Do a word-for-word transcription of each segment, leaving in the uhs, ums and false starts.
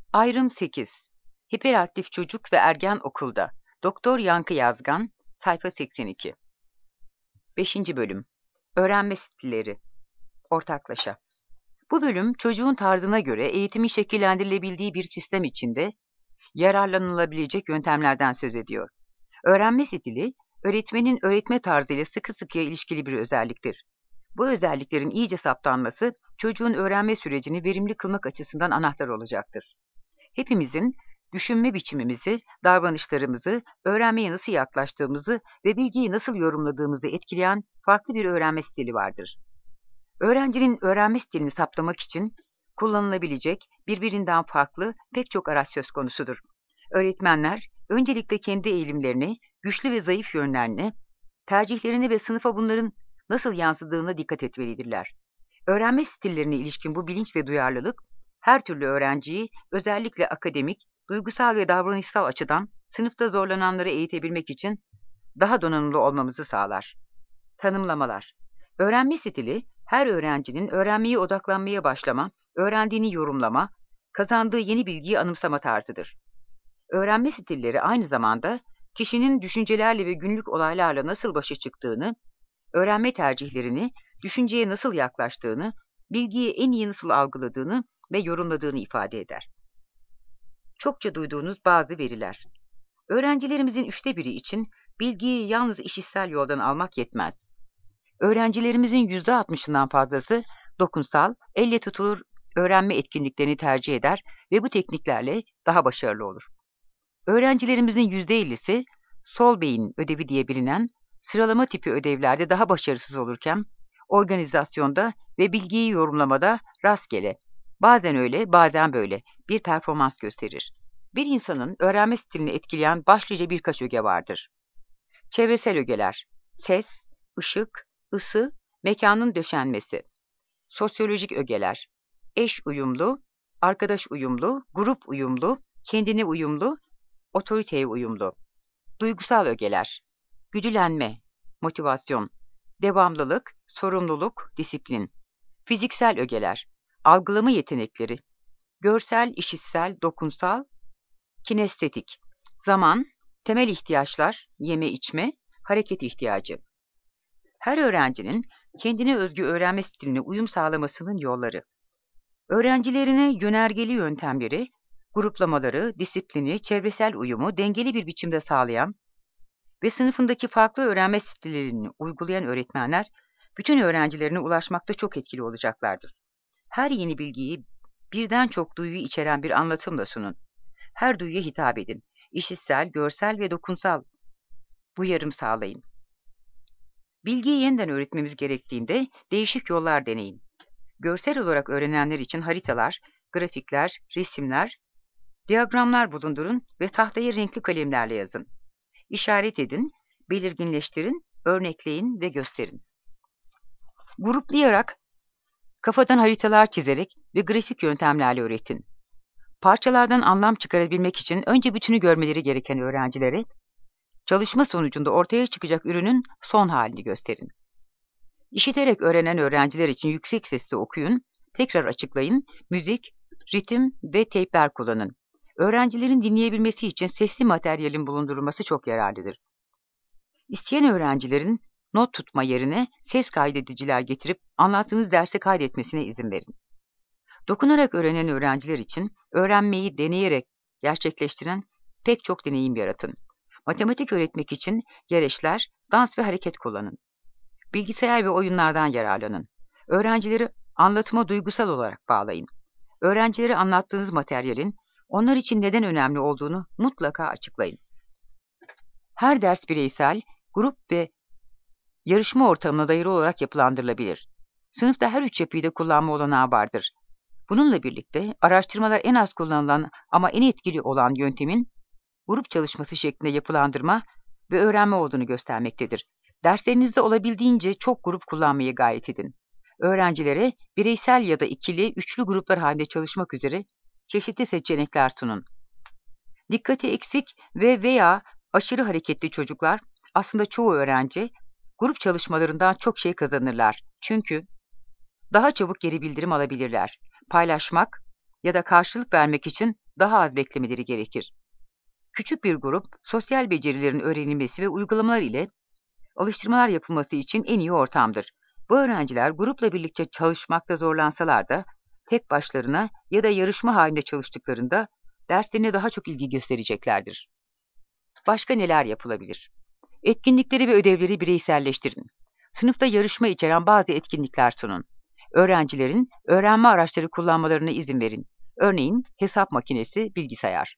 Ayrım sekiz. Hiperaktif çocuk ve ergen okulda. Doktor Yankı Yazgan, sayfa seksen iki. beşinci bölüm. Öğrenme stilleri. Ortaklaşa. Bu bölüm çocuğun tarzına göre eğitimin şekillendirilebildiği bir sistem içinde yararlanılabilecek yöntemlerden söz ediyor. Öğrenme stili, öğretmenin öğretme tarzıyla sıkı sıkıya ilişkili bir özelliktir. Bu özelliklerin iyice saptanması, çocuğun öğrenme sürecini verimli kılmak açısından anahtar olacaktır. Hepimizin düşünme biçimimizi, davranışlarımızı, öğrenmeye nasıl yaklaştığımızı ve bilgiyi nasıl yorumladığımızı etkileyen farklı bir öğrenme stili vardır. Öğrencinin öğrenme stilini saptamak için kullanılabilecek birbirinden farklı pek çok araç söz konusudur. Öğretmenler öncelikle kendi eğilimlerini, güçlü ve zayıf yönlerini, tercihlerini ve sınıfa bunların nasıl yansıdığına dikkat etmelidirler. Öğrenme stillerine ilişkin bu bilinç ve duyarlılık, her türlü öğrenciyi özellikle akademik, duygusal ve davranışsal açıdan sınıfta zorlananları eğitebilmek için daha donanımlı olmamızı sağlar. Tanımlamalar. Öğrenme stili, her öğrencinin öğrenmeye odaklanmaya başlama, öğrendiğini yorumlama, kazandığı yeni bilgiyi anımsama tarzıdır. Öğrenme stilleri aynı zamanda kişinin düşüncelerle ve günlük olaylarla nasıl başa çıktığını, öğrenme tercihlerini, düşünceye nasıl yaklaştığını, bilgiyi en iyi nasıl algıladığını ve yorumladığını ifade eder. Çokça duyduğunuz bazı veriler. Öğrencilerimizin üçte biri için bilgiyi yalnız işitsel yoldan almak yetmez. Öğrencilerimizin yüzde altmışından fazlası dokunsal, elle tutulur öğrenme etkinliklerini tercih eder ve bu tekniklerle daha başarılı olur. Öğrencilerimizin yüzde ellisi sol beyin ödevi diye bilinen sıralama tipi ödevlerde daha başarısız olurken, organizasyonda ve bilgiyi yorumlamada rastgele, bazen öyle bazen böyle bir performans gösterir. Bir insanın öğrenme stilini etkileyen başlıca birkaç öge vardır. Çevresel ögeler, ses, ışık, ısı, mekanın döşenmesi. Sosyolojik ögeler, eş uyumlu, arkadaş uyumlu, grup uyumlu, kendine uyumlu, otoriteye uyumlu. Duygusal ögeler, güdülenme, motivasyon, devamlılık, sorumluluk, disiplin. Fiziksel ögeler, algılama yetenekleri, görsel, işitsel, dokunsal, kinestetik, zaman, temel ihtiyaçlar, yeme içme, hareket ihtiyacı. Her öğrencinin kendine özgü öğrenme stiline uyum sağlamasının yolları. Öğrencilerine yönergeli yöntemleri, gruplamaları, disiplini, çevresel uyumu dengeli bir biçimde sağlayan ve sınıfındaki farklı öğrenme stillerini uygulayan öğretmenler, bütün öğrencilerine ulaşmakta çok etkili olacaklardır. Her yeni bilgiyi birden çok duyuyu içeren bir anlatımla sunun. Her duyuya hitap edin. İşitsel, görsel ve dokunsal uyarım sağlayın. Bilgiyi yeniden öğretmemiz gerektiğinde değişik yollar deneyin. Görsel olarak öğrenenler için haritalar, grafikler, resimler, diyagramlar bulundurun ve tahtaya renkli kalemlerle yazın. İşaret edin, belirginleştirin, örnekleyin ve gösterin. Gruplayarak, kafadan haritalar çizerek ve grafik yöntemlerle öğretin. Parçalardan anlam çıkarabilmek için önce bütünü görmeleri gereken öğrencilere, çalışma sonucunda ortaya çıkacak ürünün son halini gösterin. İşiterek öğrenen öğrenciler için yüksek sesle okuyun, tekrar açıklayın, müzik, ritim ve teypler kullanın. Öğrencilerin dinleyebilmesi için sesli materyalin bulundurulması çok yararlıdır. İsteyen öğrencilerin not tutma yerine ses kaydediciler getirip anlattığınız derse kaydetmesine izin verin. Dokunarak öğrenen öğrenciler için öğrenmeyi deneyerek gerçekleştiren pek çok deneyim yaratın. Matematik öğretmek için gereçler, dans ve hareket kullanın. Bilgisayar ve oyunlardan yararlanın. Öğrencileri anlatıma duygusal olarak bağlayın. Öğrencilere anlattığınız materyalin onlar için neden önemli olduğunu mutlaka açıklayın. Her ders bireysel, grup ve yarışma ortamına dayalı olarak yapılandırılabilir. Sınıfta her üç yapıyı da kullanma olanağı vardır. Bununla birlikte araştırmalar en az kullanılan ama en etkili olan yöntemin grup çalışması şeklinde yapılandırma ve öğrenme olduğunu göstermektedir. Derslerinizde olabildiğince çok grup kullanmaya gayret edin. Öğrencilere bireysel ya da ikili, üçlü gruplar halinde çalışmak üzere çeşitli seçenekler sunun. Dikkati eksik ve veya aşırı hareketli çocuklar, aslında çoğu öğrenci, grup çalışmalarından çok şey kazanırlar. Çünkü daha çabuk geri bildirim alabilirler. Paylaşmak ya da karşılık vermek için daha az beklemeleri gerekir. Küçük bir grup, sosyal becerilerin öğrenilmesi ve uygulamalar ile alıştırmalar yapılması için en iyi ortamdır. Bu öğrenciler grupla birlikte çalışmakta zorlansalar da tek başlarına ya da yarışma halinde çalıştıklarında derslerine daha çok ilgi göstereceklerdir. Başka neler yapılabilir? Etkinlikleri ve ödevleri bireyselleştirin. Sınıfta yarışma içeren bazı etkinlikler sunun. Öğrencilerin öğrenme araçları kullanmalarına izin verin. Örneğin hesap makinesi, bilgisayar.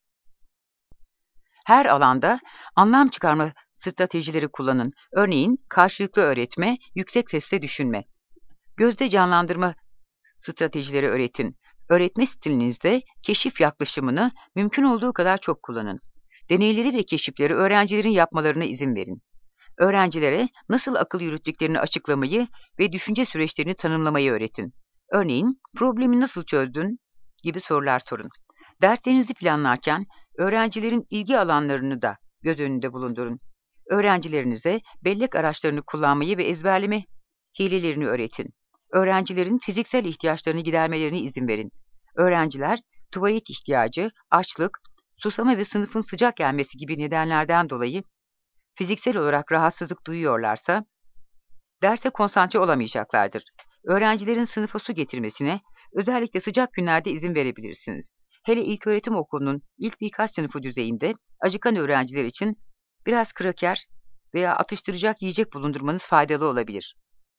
Her alanda anlam çıkarma stratejileri kullanın. Örneğin karşılıklı öğretme, yüksek sesle düşünme. Gözde canlandırma stratejileri öğretin. Öğretme stilinizde keşif yaklaşımını mümkün olduğu kadar çok kullanın. Deneyleri ve keşifleri öğrencilerin yapmalarına izin verin. Öğrencilere nasıl akıl yürüttüklerini açıklamayı ve düşünce süreçlerini tanımlamayı öğretin. Örneğin, problemi nasıl çözdün gibi sorular sorun. Derslerinizi planlarken öğrencilerin ilgi alanlarını da göz önünde bulundurun. Öğrencilerinize bellek araçlarını kullanmayı ve ezberleme hilelerini öğretin. Öğrencilerin fiziksel ihtiyaçlarını gidermelerine izin verin. Öğrenciler tuvalet ihtiyacı, açlık, susama ve sınıfın sıcak gelmesi gibi nedenlerden dolayı fiziksel olarak rahatsızlık duyuyorlarsa derse konsantre olamayacaklardır. Öğrencilerin sınıfa su getirmesine özellikle sıcak günlerde izin verebilirsiniz. Hele ilköğretim okulunun ilk birkaç sınıfı düzeyinde acıkan öğrenciler için biraz kraker veya atıştıracak yiyecek bulundurmanız faydalı olabilir.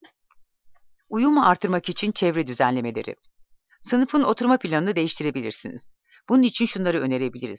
Uyumu artırmak için çevre düzenlemeleri. Sınıfın oturma planını değiştirebilirsiniz. Bunun için şunları önerebiliriz.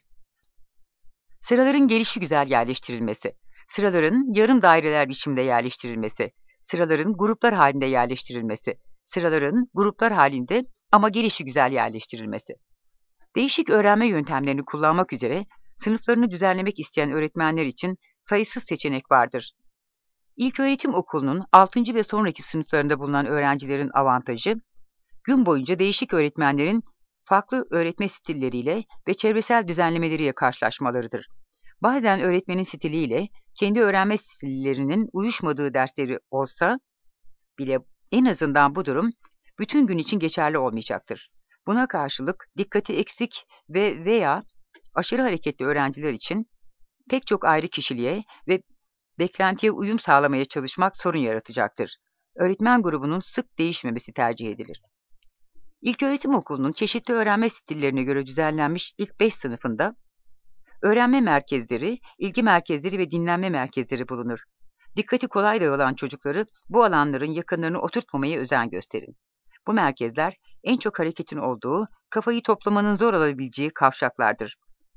Sıraların gelişigüzel yerleştirilmesi. Sıraların yarım daireler biçimde yerleştirilmesi. Sıraların gruplar halinde yerleştirilmesi. Sıraların gruplar halinde ama gelişigüzel yerleştirilmesi. Değişik öğrenme yöntemlerini kullanmak üzere sınıflarını düzenlemek isteyen öğretmenler için sayısız seçenek vardır. İlköğretim okulunun altıncı ve sonraki sınıflarında bulunan öğrencilerin avantajı, gün boyunca değişik öğretmenlerin farklı öğretme stilleriyle ve çevresel düzenlemeleriyle karşılaşmalarıdır. Bazen öğretmenin stiliyle kendi öğrenme stillerinin uyuşmadığı dersleri olsa bile en azından bu durum bütün gün için geçerli olmayacaktır. Buna karşılık dikkati eksik ve veya aşırı hareketli öğrenciler için pek çok ayrı kişiliğe ve beklentiye uyum sağlamaya çalışmak sorun yaratacaktır. Öğretmen grubunun sık değişmemesi tercih edilir. İlköğretim okulunun çeşitli öğrenme stillerine göre düzenlenmiş ilk beş sınıfında öğrenme merkezleri, ilgi merkezleri ve dinlenme merkezleri bulunur. Dikkati kolay dağılan çocukları bu alanların yakınlarına oturtmamaya özen gösterin. Bu merkezler en çok hareketin olduğu, kafayı toplamanın zor olabileceği kavşaklardır.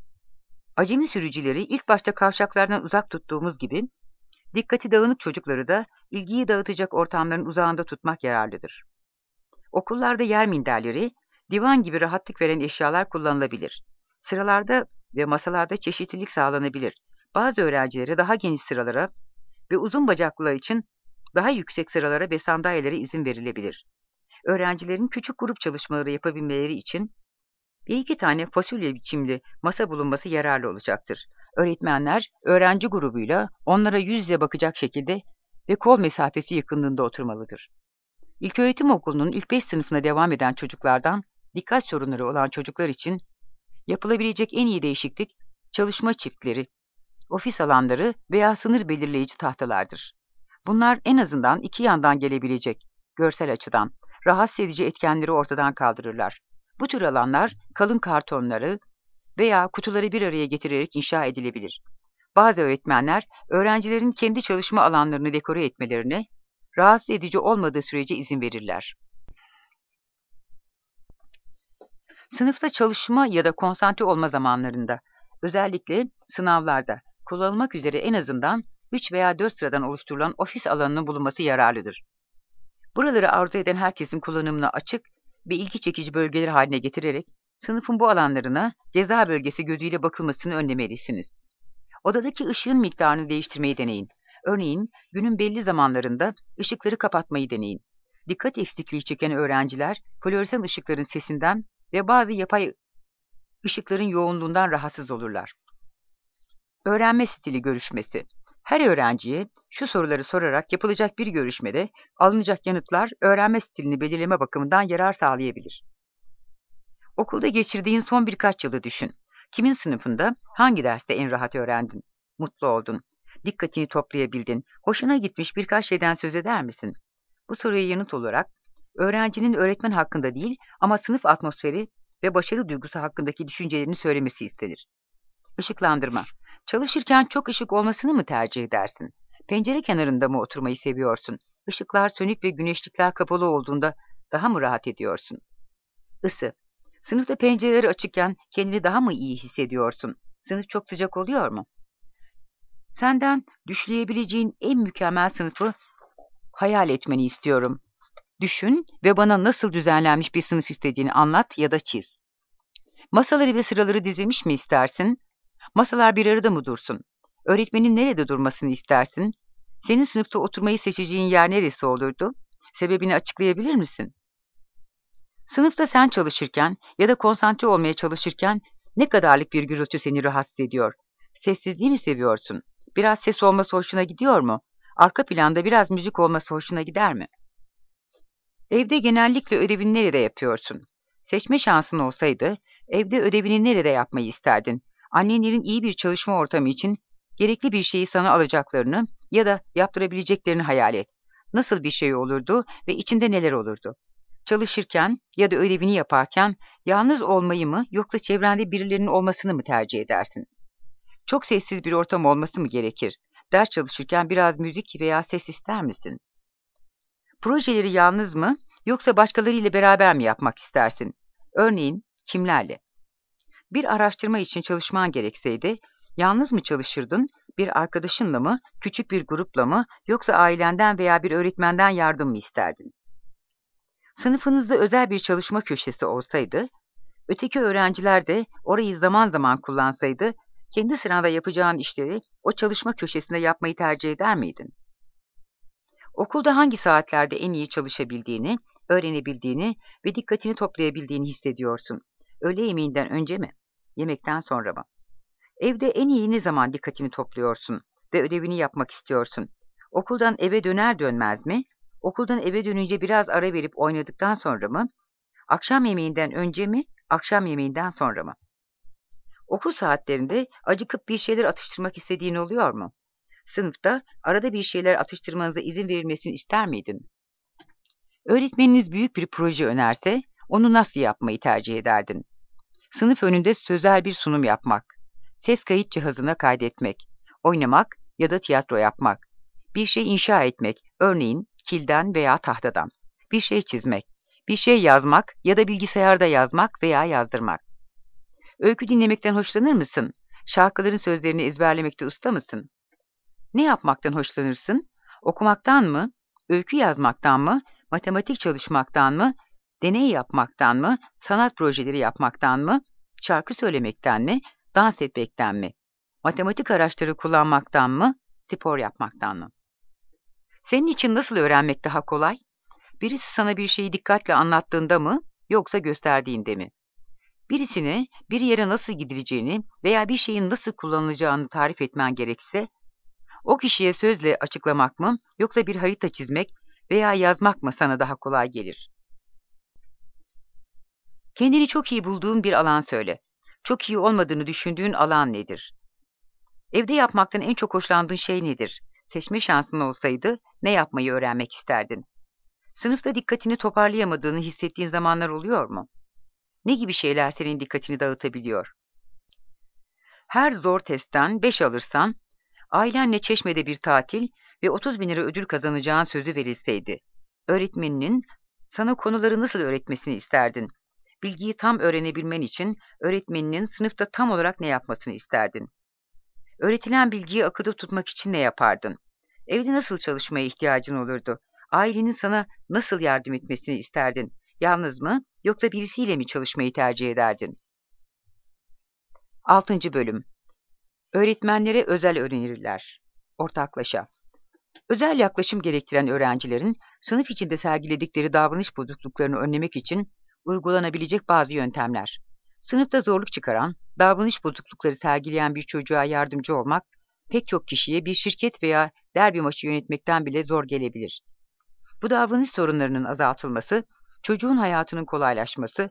Acemi sürücüleri ilk başta kavşaklardan uzak tuttuğumuz gibi, dikkati dağınık çocukları da ilgiyi dağıtacak ortamların uzağında tutmak yararlıdır. Okullarda yer minderleri, divan gibi rahatlık veren eşyalar kullanılabilir. Sıralarda ve masalarda çeşitlilik sağlanabilir. Bazı öğrencilere daha geniş sıralara ve uzun bacaklılar için daha yüksek sıralara ve sandalyelere izin verilebilir. Öğrencilerin küçük grup çalışmaları yapabilmeleri için bir iki tane fasulye biçimli masa bulunması yararlı olacaktır. Öğretmenler öğrenci grubuyla onlara yüz yüze bakacak şekilde ve kol mesafesi yakınlığında oturmalıdır. İlköğretim okulunun ilk beş sınıfına devam eden çocuklardan dikkat sorunları olan çocuklar için yapılabilecek en iyi değişiklik çalışma çiftleri, ofis alanları veya sınır belirleyici tahtalardır. Bunlar en azından iki yandan gelebilecek, görsel açıdan, rahatsız edici etkenleri ortadan kaldırırlar. Bu tür alanlar kalın kartonları veya kutuları bir araya getirerek inşa edilebilir. Bazı öğretmenler öğrencilerin kendi çalışma alanlarını dekore etmelerine rahatsız edici olmadığı sürece izin verirler. Sınıfta çalışma ya da konsantre olma zamanlarında, özellikle sınavlarda kullanılmak üzere en azından üç veya dört sıradan oluşturulan ofis alanının bulunması yararlıdır. Buraları arzu eden herkesin kullanımına açık ve ilgi çekici bölgeler haline getirerek sınıfın bu alanlarına ceza bölgesi gözüyle bakılmasını önlemelisiniz. Odadaki ışığın miktarını değiştirmeyi deneyin. Örneğin günün belli zamanlarında ışıkları kapatmayı deneyin. Dikkat eksikliği çeken öğrenciler floresan ışıkların sesinden ve bazı yapay ışıkların yoğunluğundan rahatsız olurlar. Öğrenme stili görüşmesi. Her öğrenciye şu soruları sorarak yapılacak bir görüşmede alınacak yanıtlar öğrenme stilini belirleme bakımından yarar sağlayabilir. Okulda geçirdiğin son birkaç yılı düşün. Kimin sınıfında, hangi derste en rahat öğrendin? Mutlu oldun. Dikkatini toplayabildin. Hoşuna gitmiş birkaç şeyden söz eder misin? Bu soruya yanıt olarak, öğrencinin öğretmen hakkında değil ama sınıf atmosferi ve başarı duygusu hakkındaki düşüncelerini söylemesi istenir. Işıklandırma. Çalışırken çok ışık olmasını mı tercih edersin? Pencere kenarında mı oturmayı seviyorsun? Işıklar sönük ve güneşlikler kapalı olduğunda daha mı rahat ediyorsun? Isı. Sınıfta pencereleri açıkken kendini daha mı iyi hissediyorsun? Sınıf çok sıcak oluyor mu? Senden düşleyebileceğin en mükemmel sınıfı hayal etmeni istiyorum. Düşün ve bana nasıl düzenlenmiş bir sınıf istediğini anlat ya da çiz. Masaları ve sıraları dizilmiş mi istersin? Masalar bir arada mı dursun? Öğretmenin nerede durmasını istersin? Senin sınıfta oturmayı seçeceğin yer neresi olurdu? Sebebini açıklayabilir misin? Sınıfta sen çalışırken ya da konsantre olmaya çalışırken ne kadarlık bir gürültü seni rahatsız ediyor? Sessizliği mi seviyorsun? Biraz ses olması hoşuna gidiyor mu? Arka planda biraz müzik olması hoşuna gider mi? Evde genellikle ödevini nerede yapıyorsun? Seçme şansın olsaydı, evde ödevini nerede yapmayı isterdin? Annenlerin iyi bir çalışma ortamı için gerekli bir şeyi sana alacaklarını ya da yaptırabileceklerini hayal et. Nasıl bir şey olurdu ve içinde neler olurdu? Çalışırken ya da ödevini yaparken yalnız olmayı mı yoksa çevrende birilerinin olmasını mı tercih edersin? Çok sessiz bir ortam olması mı gerekir? Ders çalışırken biraz müzik veya ses ister misin? Projeleri yalnız mı yoksa başkalarıyla beraber mi yapmak istersin? Örneğin kimlerle? Bir araştırma için çalışman gerekseydi, yalnız mı çalışırdın, bir arkadaşınla mı, küçük bir grupla mı, yoksa ailenden veya bir öğretmenden yardım mı isterdin? Sınıfınızda özel bir çalışma köşesi olsaydı, öteki öğrenciler de orayı zaman zaman kullansaydı, kendi sıranda yapacağın işleri o çalışma köşesinde yapmayı tercih eder miydin? Okulda hangi saatlerde en iyi çalışabildiğini, öğrenebildiğini ve dikkatini toplayabildiğini hissediyorsun? Öğle yemeğinden önce mi? Yemekten sonra mı? Evde en iyi ne zaman dikkatini topluyorsun ve ödevini yapmak istiyorsun? Okuldan eve döner dönmez mi? Okuldan eve dönünce biraz ara verip oynadıktan sonra mı? Akşam yemeğinden önce mi? Akşam yemeğinden sonra mı? Okul saatlerinde acıkıp bir şeyler atıştırmak istediğin oluyor mu? Sınıfta arada bir şeyler atıştırmanıza izin verilmesini ister miydin? Öğretmeniniz büyük bir proje önerse, onu nasıl yapmayı tercih ederdin? Sınıf önünde sözel bir sunum yapmak, ses kayıt cihazına kaydetmek, oynamak ya da tiyatro yapmak, bir şey inşa etmek, örneğin kilden veya tahtadan, bir şey çizmek, bir şey yazmak ya da bilgisayarda yazmak veya yazdırmak. Öykü dinlemekten hoşlanır mısın? Şarkıların sözlerini ezberlemekte usta mısın? Ne yapmaktan hoşlanırsın? Okumaktan mı? Öykü yazmaktan mı? Matematik çalışmaktan mı? Deney yapmaktan mı? Sanat projeleri yapmaktan mı? Şarkı söylemekten mi? Dans etmekten mi? Matematik araçları kullanmaktan mı? Spor yapmaktan mı? Senin için nasıl öğrenmek daha kolay? Birisi sana bir şeyi dikkatle anlattığında mı? Yoksa gösterdiğinde mi? Birisine bir yere nasıl gidileceğini veya bir şeyin nasıl kullanılacağını tarif etmen gerekse, o kişiye sözle açıklamak mı yoksa bir harita çizmek veya yazmak mı sana daha kolay gelir? Kendini çok iyi bulduğun bir alan söyle. Çok iyi olmadığını düşündüğün alan nedir? Evde yapmaktan en çok hoşlandığın şey nedir? Seçme şansın olsaydı ne yapmayı öğrenmek isterdin? Sınıfta dikkatini toparlayamadığını hissettiğin zamanlar oluyor mu? Ne gibi şeyler senin dikkatini dağıtabiliyor? Her zor testten beş alırsan, ailenle Çeşme'de bir tatil ve otuz bin lira ödül kazanacağın sözü verilseydi, öğretmeninin sana konuları nasıl öğretmesini isterdin? Bilgiyi tam öğrenebilmen için öğretmeninin sınıfta tam olarak ne yapmasını isterdin? Öğretilen bilgiyi akılda tutmak için ne yapardın? Evde nasıl çalışmaya ihtiyacın olurdu? Ailenin sana nasıl yardım etmesini isterdin? Yalnız mı yoksa birisiyle mi çalışmayı tercih ederdin? Altıncı bölüm. Öğretmenlere özel öğrenirler. Ortaklaşa. Özel yaklaşım gerektiren öğrencilerin sınıf içinde sergiledikleri davranış bozukluklarını önlemek için uygulanabilecek bazı yöntemler. Sınıfta zorluk çıkaran, davranış bozuklukları sergileyen bir çocuğa yardımcı olmak, pek çok kişiye bir şirket veya derbi maçı yönetmekten bile zor gelebilir. Bu davranış sorunlarının azaltılması, çocuğun hayatının kolaylaşması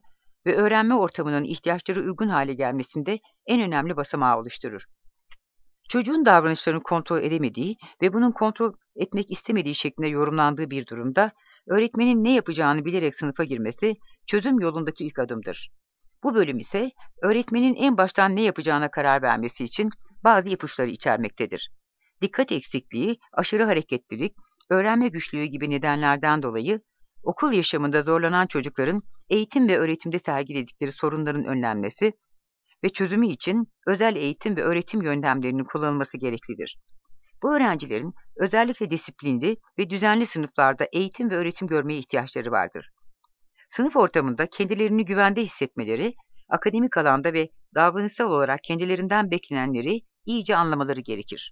ve öğrenme ortamının ihtiyaçlara uygun hale gelmesinde en önemli basamağı oluşturur. Çocuğun davranışlarını kontrol edemediği ve bunun kontrol etmek istemediği şeklinde yorumlandığı bir durumda, öğretmenin ne yapacağını bilerek sınıfa girmesi çözüm yolundaki ilk adımdır. Bu bölüm ise öğretmenin en baştan ne yapacağına karar vermesi için bazı ipuçları içermektedir. Dikkat eksikliği, aşırı hareketlilik, öğrenme güçlüğü gibi nedenlerden dolayı okul yaşamında zorlanan çocukların eğitim ve öğretimde sergiledikleri sorunların önlenmesi ve çözümü için özel eğitim ve öğretim yöntemlerinin kullanılması gereklidir. Bu öğrencilerin özellikle disiplinli ve düzenli sınıflarda eğitim ve öğretim görmeye ihtiyaçları vardır. Sınıf ortamında kendilerini güvende hissetmeleri, akademik alanda ve davranışsal olarak kendilerinden beklenenleri iyice anlamaları gerekir.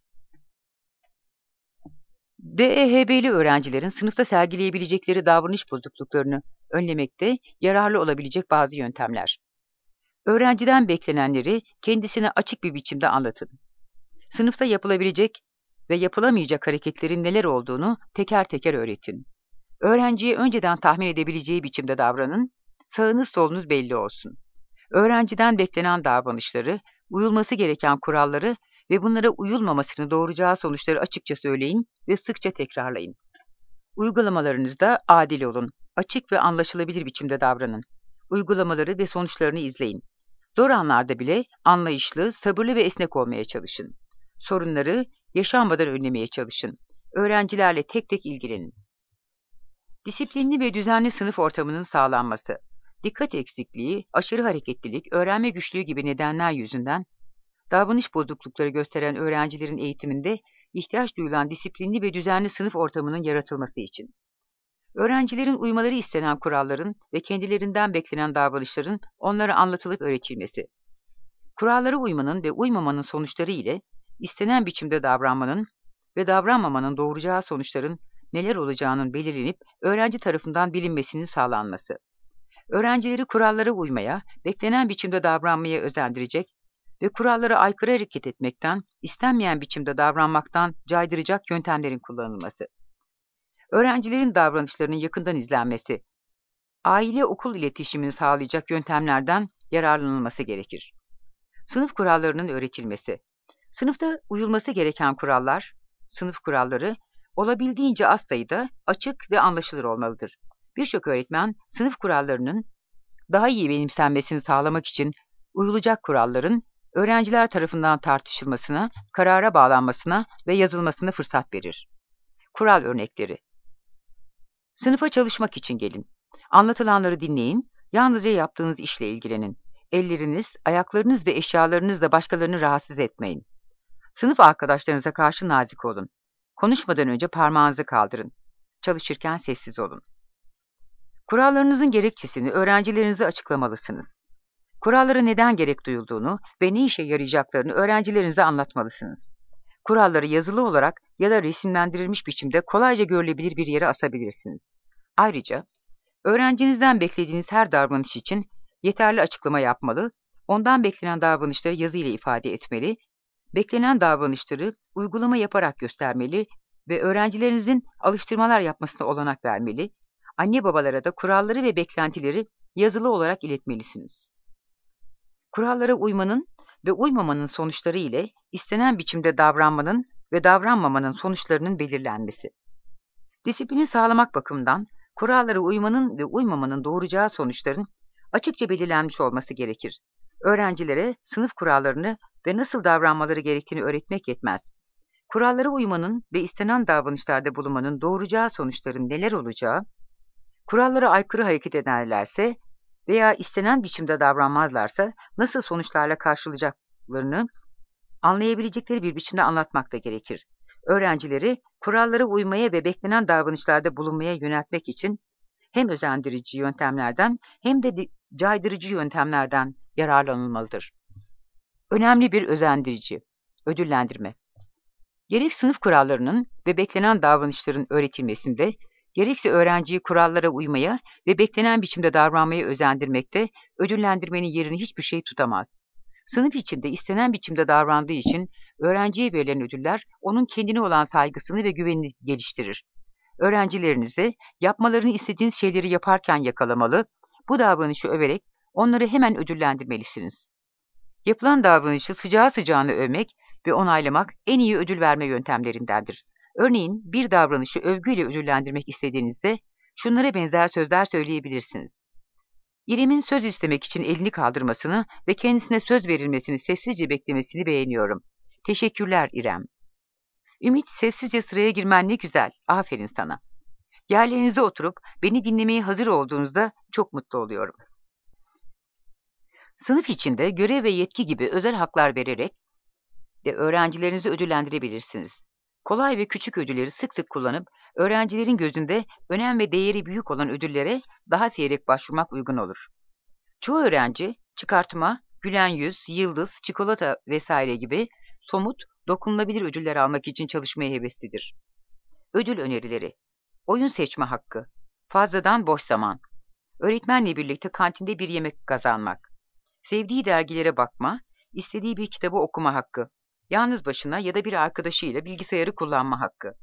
D E H B'li öğrencilerin sınıfta sergileyebilecekleri davranış bozukluklarını önlemekte yararlı olabilecek bazı yöntemler. Öğrenciden beklenenleri kendisine açık bir biçimde anlatın. Sınıfta yapılabilecek ve yapılamayacak hareketlerin neler olduğunu teker teker öğretin. Öğrenciye önceden tahmin edebileceği biçimde davranın, sağınız solunuz belli olsun. Öğrenciden beklenen davranışları, uyulması gereken kuralları ve bunlara uyulmamasını doğuracağı sonuçları açıkça söyleyin ve sıkça tekrarlayın. Uygulamalarınızda adil olun, açık ve anlaşılabilir biçimde davranın. Uygulamaları ve sonuçlarını izleyin. Zor anlarda bile anlayışlı, sabırlı ve esnek olmaya çalışın. Sorunları yaşanmadan önlemeye çalışın. Öğrencilerle tek tek ilgilenin. Disiplinli ve düzenli sınıf ortamının sağlanması, dikkat eksikliği, aşırı hareketlilik, öğrenme güçlüğü gibi nedenler yüzünden davranış bozuklukları gösteren öğrencilerin eğitiminde ihtiyaç duyulan disiplinli ve düzenli sınıf ortamının yaratılması için. Öğrencilerin uymaları istenen kuralların ve kendilerinden beklenen davranışların onlara anlatılıp öğretilmesi. Kurallara uymanın ve uymamanın sonuçları ile istenen biçimde davranmanın ve davranmamanın doğuracağı sonuçların neler olacağının belirlenip öğrenci tarafından bilinmesinin sağlanması. Öğrencileri kurallara uymaya, beklenen biçimde davranmaya özendirecek ve kurallara aykırı hareket etmekten, istenmeyen biçimde davranmaktan caydıracak yöntemlerin kullanılması. Öğrencilerin davranışlarının yakından izlenmesi, aile-okul iletişimini sağlayacak yöntemlerden yararlanılması gerekir. Sınıf kurallarının öğretilmesi. Sınıfta uyulması gereken kurallar, sınıf kuralları, olabildiğince az sayıda açık ve anlaşılır olmalıdır. Birçok öğretmen, sınıf kurallarının daha iyi benimsenmesini sağlamak için uyulacak kuralların öğrenciler tarafından tartışılmasına, karara bağlanmasına ve yazılmasına fırsat verir. Kural örnekleri. Sınıfa çalışmak için gelin. Anlatılanları dinleyin, yalnızca yaptığınız işle ilgilenin. Elleriniz, ayaklarınız ve eşyalarınızla başkalarını rahatsız etmeyin. Sınıf arkadaşlarınıza karşı nazik olun. Konuşmadan önce parmağınızı kaldırın. Çalışırken sessiz olun. Kurallarınızın gerekçesini öğrencilerinize açıklamalısınız. Kurallara neden gerek duyulduğunu ve ne işe yarayacaklarını öğrencilerinize anlatmalısınız. Kuralları yazılı olarak ya da resimlendirilmiş biçimde kolayca görülebilir bir yere asabilirsiniz. Ayrıca, öğrencinizden beklediğiniz her davranış için yeterli açıklama yapmalı, ondan beklenen davranışları yazıyla ifade etmeli, beklenen davranışları uygulama yaparak göstermeli ve öğrencilerinizin alıştırmalar yapmasına olanak vermeli, anne babalara da kuralları ve beklentileri yazılı olarak iletmelisiniz. Kurallara uymanın ve uymamanın sonuçları ile istenen biçimde davranmanın ve davranmamanın sonuçlarının belirlenmesi. Disiplini sağlamak bakımından kurallara uymanın ve uymamanın doğuracağı sonuçların açıkça belirlenmiş olması gerekir. Öğrencilere sınıf kurallarını ve nasıl davranmaları gerektiğini öğretmek yetmez. Kurallara uymanın ve istenen davranışlarda bulunmanın doğuracağı sonuçların neler olacağı, kurallara aykırı hareket ederlerse veya istenen biçimde davranmazlarsa nasıl sonuçlarla karşılayacaklarını anlayabilecekleri bir biçimde anlatmak da gerekir. Öğrencileri kurallara uymaya ve beklenen davranışlarda bulunmaya yöneltmek için hem özendirici yöntemlerden hem de caydırıcı yöntemlerden yararlanılmalıdır. Önemli bir özendirici, ödüllendirme. Gerek sınıf kurallarının ve beklenen davranışların öğretilmesinde, gerekse öğrenciyi kurallara uymaya ve beklenen biçimde davranmaya özendirmekte, ödüllendirmenin yerini hiçbir şey tutamaz. Sınıf içinde istenen biçimde davrandığı için öğrenciye verilen ödüller onun kendine olan saygısını ve güvenini geliştirir. Öğrencilerinizi yapmalarını istediğiniz şeyleri yaparken yakalamalı, bu davranışı överek onları hemen ödüllendirmelisiniz. Yapılan davranışı sıcağı sıcağına övmek ve onaylamak en iyi ödül verme yöntemlerindendir. Örneğin bir davranışı övgüyle ödüllendirmek istediğinizde şunlara benzer sözler söyleyebilirsiniz. İrem'in söz istemek için elini kaldırmasını ve kendisine söz verilmesini sessizce beklemesini beğeniyorum. Teşekkürler İrem. Ümit, sessizce sıraya girmen ne güzel. Aferin sana. Yerlerinize oturup beni dinlemeye hazır olduğunuzda çok mutlu oluyorum. Sınıf içinde görev ve yetki gibi özel haklar vererek de öğrencilerinizi ödüllendirebilirsiniz. Kolay ve küçük ödülleri sık sık kullanıp öğrencilerin gözünde önem ve değeri büyük olan ödüllere daha seyrek başvurmak uygun olur. Çoğu öğrenci çıkartma, gülen yüz, yıldız, çikolata vesaire gibi somut, dokunulabilir ödüller almak için çalışmaya heveslidir. Ödül önerileri: oyun seçme hakkı, fazladan boş zaman, öğretmenle birlikte kantinde bir yemek kazanmak, sevdiği dergilere bakma, istediği bir kitabı okuma hakkı, yalnız başına ya da bir arkadaşıyla bilgisayarı kullanma hakkı.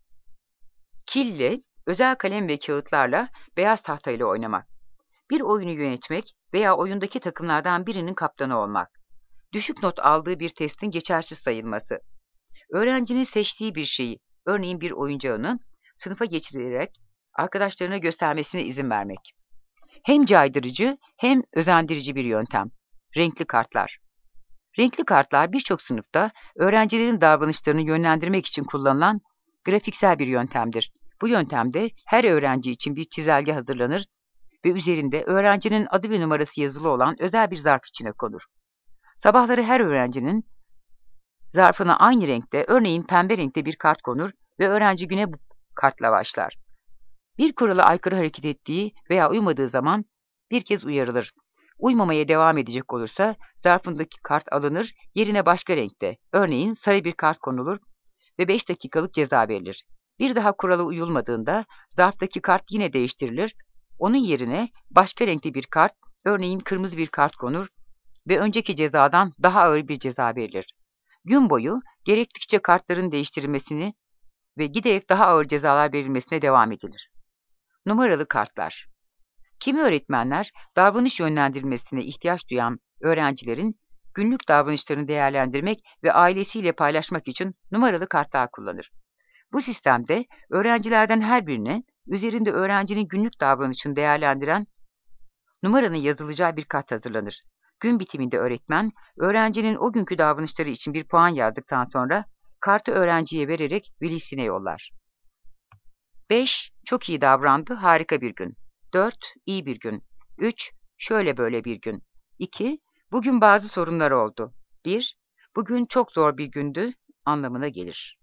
Kille, özel kalem ve kağıtlarla beyaz tahtayla oynamak, bir oyunu yönetmek veya oyundaki takımlardan birinin kaptanı olmak, düşük not aldığı bir testin geçersiz sayılması, öğrencinin seçtiği bir şeyi, örneğin bir oyuncağını, sınıfa geçirerek arkadaşlarına göstermesine izin vermek. Hem caydırıcı hem özendirici bir yöntem. Renkli kartlar. Renkli kartlar birçok sınıfta öğrencilerin davranışlarını yönlendirmek için kullanılan grafiksel bir yöntemdir. Bu yöntemde her öğrenci için bir çizelge hazırlanır ve üzerinde öğrencinin adı ve numarası yazılı olan özel bir zarf içine konur. Sabahları her öğrencinin zarfına aynı renkte, örneğin pembe renkte bir kart konur ve öğrenci güne bu kartla başlar. Bir kurala aykırı hareket ettiği veya uymadığı zaman bir kez uyarılır. Uymamaya devam edecek olursa zarfındaki kart alınır, yerine başka renkte, örneğin sarı bir kart konulur ve beş dakikalık ceza verilir. Bir daha kurala uyulmadığında zarftaki kart yine değiştirilir, onun yerine başka renkte bir kart, örneğin kırmızı bir kart konur ve önceki cezadan daha ağır bir ceza verilir. Gün boyu gerektikçe kartların değiştirilmesini ve giderek daha ağır cezalar verilmesine devam edilir. Numaralı kartlar. Kimi öğretmenler davranış yönlendirilmesine ihtiyaç duyan öğrencilerin günlük davranışlarını değerlendirmek ve ailesiyle paylaşmak için numaralı kartlar kullanır. Bu sistemde öğrencilerden her birine üzerinde öğrencinin günlük davranışını değerlendiren numaranın yazılacağı bir kart hazırlanır. Gün bitiminde öğretmen, öğrencinin o günkü davranışları için bir puan yazdıktan sonra kartı öğrenciye vererek velisine yollar. beş. Çok iyi davrandı, harika bir gün. dört. İyi bir gün. üç. Şöyle böyle bir gün. iki. Bugün bazı sorunlar oldu. bir. Bugün çok zor bir gündü anlamına gelir.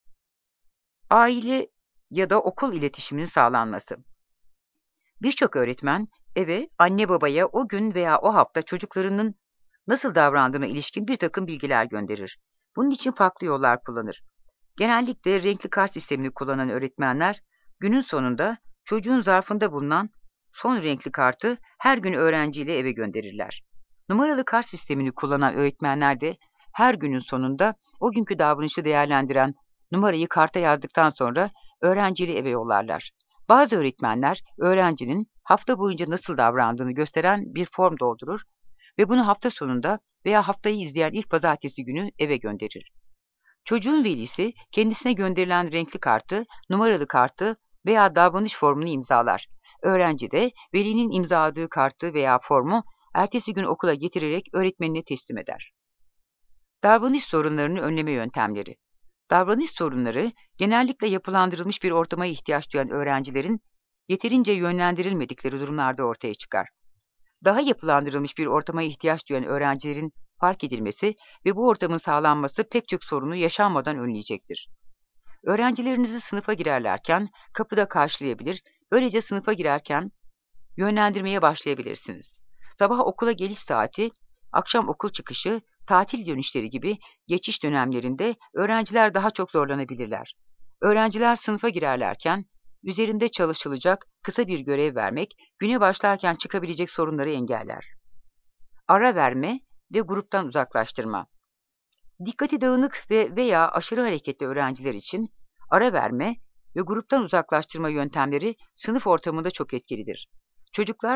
Aile ya da okul iletişiminin sağlanması. Birçok öğretmen eve, anne babaya o gün veya o hafta çocuklarının nasıl davrandığına ilişkin bir takım bilgiler gönderir. Bunun için farklı yollar kullanır. Genellikle renkli kart sistemini kullanan öğretmenler, günün sonunda çocuğun zarfında bulunan son renkli kartı her gün öğrenciyle eve gönderirler. Numaralı kart sistemini kullanan öğretmenler de her günün sonunda o günkü davranışı değerlendiren numarayı karta yazdıktan sonra öğrenciyle eve yollarlar. Bazı öğretmenler öğrencinin hafta boyunca nasıl davrandığını gösteren bir form doldurur ve bunu hafta sonunda veya haftayı izleyen ilk pazartesi günü eve gönderir. Çocuğun velisi kendisine gönderilen renkli kartı, numaralı kartı veya davranış formunu imzalar. Öğrenci de velinin imzaladığı kartı veya formu ertesi gün okula getirerek öğretmenine teslim eder. Davranış sorunlarını önleme yöntemleri. Davranış sorunları genellikle yapılandırılmış bir ortama ihtiyaç duyan öğrencilerin yeterince yönlendirilmedikleri durumlarda ortaya çıkar. Daha yapılandırılmış bir ortama ihtiyaç duyan öğrencilerin fark edilmesi ve bu ortamın sağlanması pek çok sorunu yaşanmadan önleyecektir. Öğrencilerinizi sınıfa girerlerken kapıda karşılayabilir, böylece sınıfa girerken yönlendirmeye başlayabilirsiniz. Sabah okula geliş saati, akşam okul çıkışı, tatil dönüşleri gibi geçiş dönemlerinde öğrenciler daha çok zorlanabilirler. Öğrenciler sınıfa girerlerken üzerinde çalışılacak kısa bir görev vermek, güne başlarken çıkabilecek sorunları engeller. Ara verme ve gruptan uzaklaştırma. Dikkati dağınık ve veya aşırı hareketli öğrenciler için ara verme ve gruptan uzaklaştırma yöntemleri sınıf ortamında çok etkilidir. Çocuklar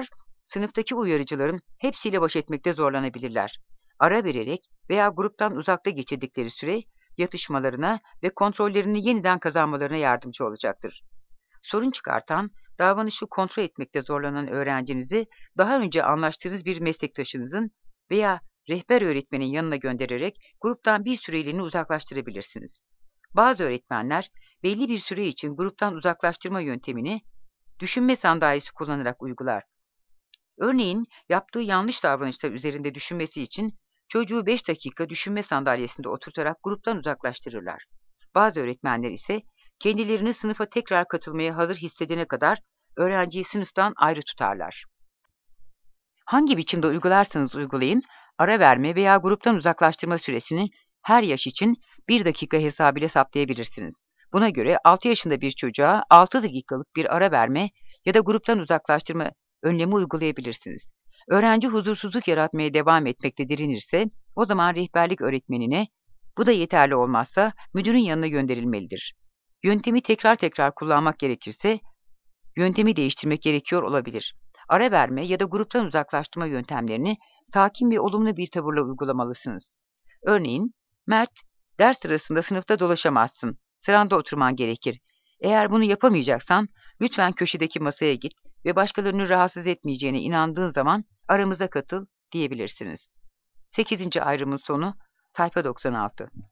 sınıftaki uyarıcıların hepsiyle baş etmekte zorlanabilirler. Ara vererek veya gruptan uzakta geçirdikleri süre, yatışmalarına ve kontrollerini yeniden kazanmalarına yardımcı olacaktır. Sorun çıkartan, davranışı kontrol etmekte zorlanan öğrencinizi daha önce anlaştığınız bir meslektaşınızın veya rehber öğretmenin yanına göndererek gruptan bir süreliğine uzaklaştırabilirsiniz. Bazı öğretmenler belli bir süre için gruptan uzaklaştırma yöntemini düşünme sandalyesi kullanarak uygular. Örneğin yaptığı yanlış davranışlar üzerinde düşünmesi için çocuğu beş dakika düşünme sandalyesinde oturtarak gruptan uzaklaştırırlar. Bazı öğretmenler ise kendilerini sınıfa tekrar katılmaya hazır hissedene kadar öğrenciyi sınıftan ayrı tutarlar. Hangi biçimde uygularsanız uygulayın, ara verme veya gruptan uzaklaştırma süresini her yaş için bir dakika hesabıyla saptayabilirsiniz. Buna göre altı yaşında bir çocuğa altı dakikalık bir ara verme ya da gruptan uzaklaştırma önlemi uygulayabilirsiniz. Öğrenci huzursuzluk yaratmaya devam etmekte direnirse, o zaman rehberlik öğretmenine, bu da yeterli olmazsa müdürün yanına gönderilmelidir. Yöntemi tekrar tekrar kullanmak gerekirse, yöntemi değiştirmek gerekiyor olabilir. Ara verme ya da gruptan uzaklaştırma yöntemlerini sakin ve olumlu bir tavırla uygulamalısınız. Örneğin, Mert, ders sırasında sınıfta dolaşamazsın, sıranda oturman gerekir. Eğer bunu yapamayacaksan, lütfen köşedeki masaya git ve başkalarını rahatsız etmeyeceğine inandığın zaman aramıza katıl diyebilirsiniz. sekizinci ayrımın sonu, sayfa doksan altı.